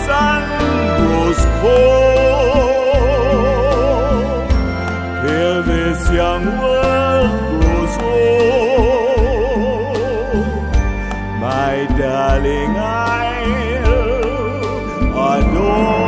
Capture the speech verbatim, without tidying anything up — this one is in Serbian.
sun grows cold, till this young world grows old. My darling, I'll adore